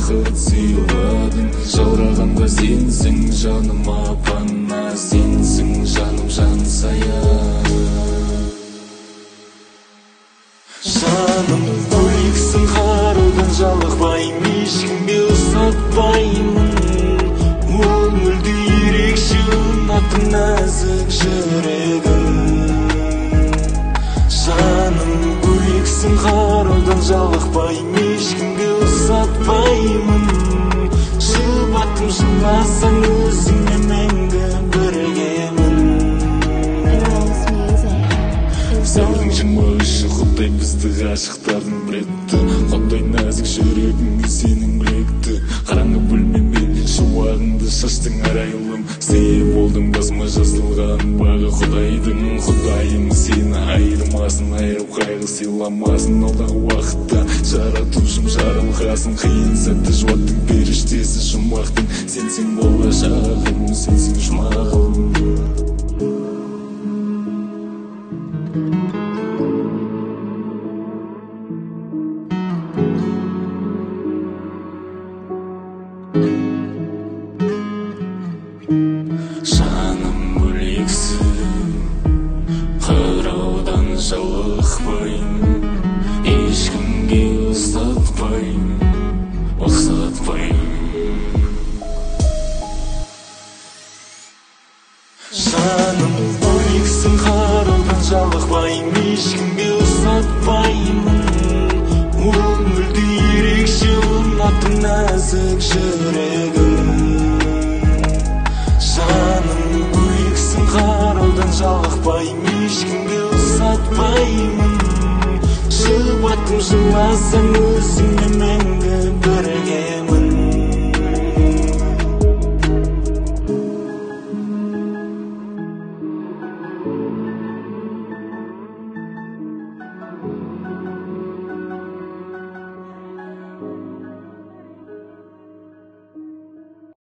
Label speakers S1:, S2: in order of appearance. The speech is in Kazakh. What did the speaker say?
S1: бақыт сыйладың. Жаурағанда сенсің, жаныма пана сенсің, жаным жан сая. Жаным бөлексің, қарудан жалықпаймын, ешкімге ұсатпаймын. Ол мүлде ерекше, ұнатым нәзік жүрегім. Жаным бөлексің, қарудан жалықпаймын, ешкімге ұсатпаймын. Жұбаттым, жыласаң өзіңе мәңгі біргемін. Сәуірдің 23-і құдай бізді ғашықтардың біретті. Қандай нәзік жүрегіңе сенің білекті. Қараңғы бөлмемен шуағыңды шаштың арайлым. Сый болдың басыма жазылған бағы Құдайдың. Құдайым сені айырмасын, айырып қайғы сыйламасын. Алдағы уақытта жаратушым жарылғасын. Қиын сәтті жұбаттың періштесі жұмақтың. Сенсің болашағым, сенсің